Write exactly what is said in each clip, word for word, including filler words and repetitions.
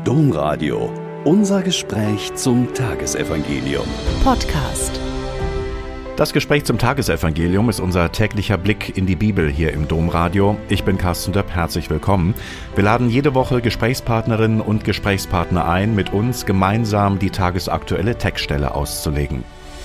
Domradio. Unser Gespräch zum Tagesevangelium. Podcast. Das Gespräch zum Tagesevangelium ist unser täglicher Blick in die Bibel hier im Domradio. Ich bin Carsten Döpp, herzlich willkommen. Wir laden jede Woche Gesprächspartnerinnen und Gesprächspartner ein, mit uns gemeinsam die tagesaktuelle Textstelle auszulegen.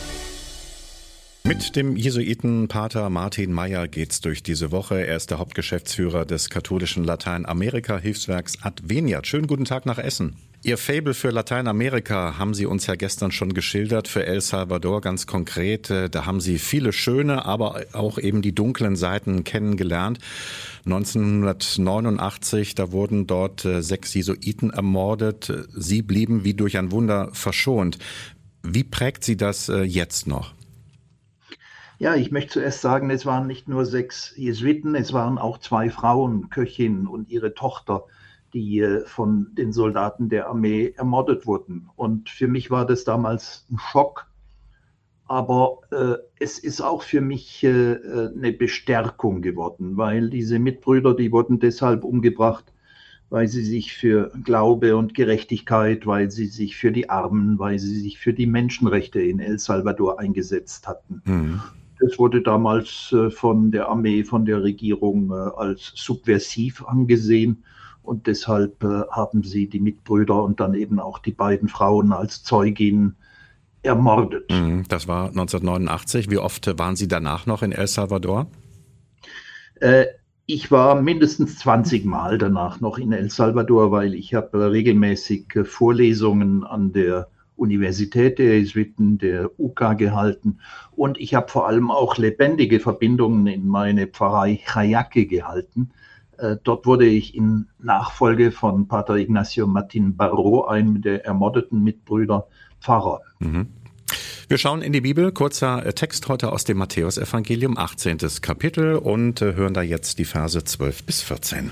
Mit dem Jesuiten Pater Martin Meier geht's durch diese Woche. Er ist der Hauptgeschäftsführer des katholischen Lateinamerika-Hilfswerks Adveniat. Schönen guten Tag nach Essen. Ihr Faible für Lateinamerika haben Sie uns ja gestern schon geschildert, für El Salvador ganz konkret. Da haben Sie viele schöne, aber auch eben die dunklen Seiten kennengelernt. neunzehnhundertneunundachtzig, da wurden dort sechs Jesuiten ermordet. Sie blieben wie durch ein Wunder verschont. Wie prägt Sie das jetzt noch? Ja, ich möchte zuerst sagen, es waren nicht nur sechs Jesuiten, es waren auch zwei Frauen, Köchinnen und ihre Tochter, die von den Soldaten der Armee ermordet wurden. Und für mich war das damals ein Schock, aber äh, es ist auch für mich äh, eine Bestärkung geworden, weil diese Mitbrüder, die wurden deshalb umgebracht, weil sie sich für Glaube und Gerechtigkeit, weil sie sich für die Armen, weil sie sich für die Menschenrechte in El Salvador eingesetzt hatten. Mhm. Das wurde damals äh, von der Armee, von der Regierung äh, als subversiv angesehen. Und deshalb äh, haben sie die Mitbrüder und dann eben auch die beiden Frauen als Zeuginnen ermordet. Das war neunzehnhundertneunundachtzig. Wie oft waren Sie danach noch in El Salvador? Äh, ich war mindestens zwanzig Mal danach noch in El Salvador, weil ich habe regelmäßig äh, Vorlesungen an der Universität der Jesuiten, der U C A gehalten. Und ich habe vor allem auch lebendige Verbindungen in meine Pfarrei Jayaque gehalten. Dort wurde ich in Nachfolge von Pater Ignacio Martin Baró, einem der ermordeten Mitbrüder, Pfarrer. Mhm. Wir schauen in die Bibel. Kurzer Text heute aus dem Matthäusevangelium, achtzehntes Kapitel, und hören da jetzt die Verse zwölf bis vierzehn.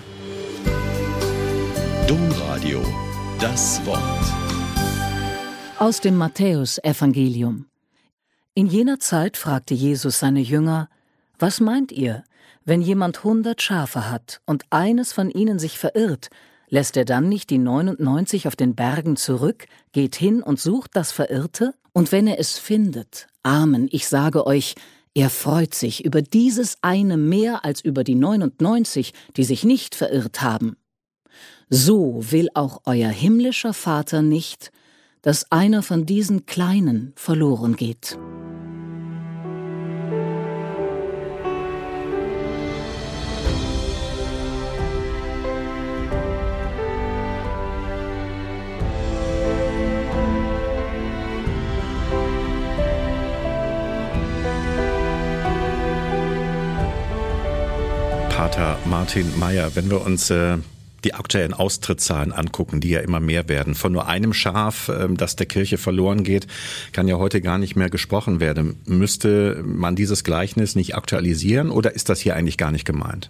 Domradio, das Wort. Aus dem Matthäusevangelium. In jener Zeit fragte Jesus seine Jünger: Was meint ihr? Wenn jemand hundert Schafe hat und eines von ihnen sich verirrt, lässt er dann nicht die neunundneunzig auf den Bergen zurück, geht hin und sucht das Verirrte? Und wenn er es findet, Amen, ich sage euch, er freut sich über dieses eine mehr als über die neunundneunzig, die sich nicht verirrt haben. So will auch euer himmlischer Vater nicht, dass einer von diesen Kleinen verloren geht. Pater Martin Meier, wenn wir uns äh, die aktuellen Austrittszahlen angucken, die ja immer mehr werden, von nur einem Schaf, äh, das der Kirche verloren geht, kann ja heute gar nicht mehr gesprochen werden. Müsste man dieses Gleichnis nicht aktualisieren oder ist das hier eigentlich gar nicht gemeint?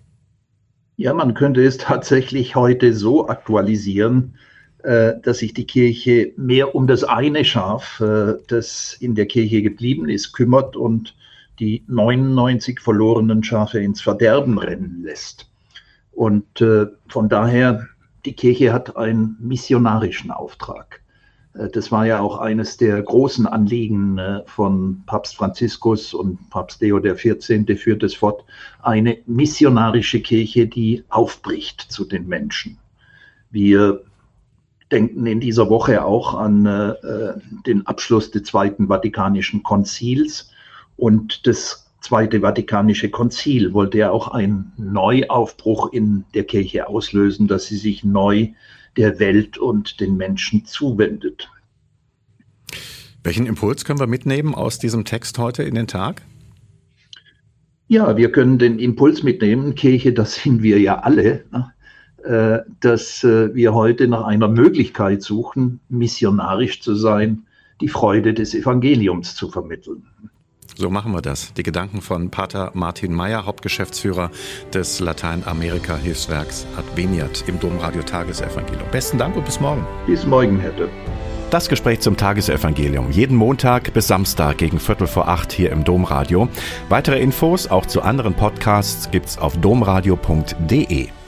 Ja, man könnte es tatsächlich heute so aktualisieren, äh, dass sich die Kirche mehr um das eine Schaf, äh, das in der Kirche geblieben ist, kümmert und die neunundneunzig verlorenen Schafe ins Verderben rennen lässt. Und äh, von daher, die Kirche hat einen missionarischen Auftrag. Äh, das war ja auch eines der großen Anliegen äh, von Papst Franziskus, und Papst Leo der vierzehnte führt es fort, eine missionarische Kirche, die aufbricht zu den Menschen. Wir denken in dieser Woche auch an äh, den Abschluss des Zweiten Vatikanischen Konzils. Und das Zweite Vatikanische Konzil wollte ja auch einen Neuaufbruch in der Kirche auslösen, dass sie sich neu der Welt und den Menschen zuwendet. Welchen Impuls können wir mitnehmen aus diesem Text heute in den Tag? Ja, wir können den Impuls mitnehmen, Kirche, das sind wir ja alle, dass wir heute nach einer Möglichkeit suchen, missionarisch zu sein, die Freude des Evangeliums zu vermitteln. So machen wir das. Die Gedanken von Pater Martin Meier, Hauptgeschäftsführer des Lateinamerika-Hilfswerks Adveniat im Domradio Tagesevangelium. Besten Dank und bis morgen. Bis morgen, Herr Döpp. Das Gespräch zum Tagesevangelium. Jeden Montag bis Samstag gegen Viertel vor acht hier im Domradio. Weitere Infos auch zu anderen Podcasts gibt's auf domradio punkt de.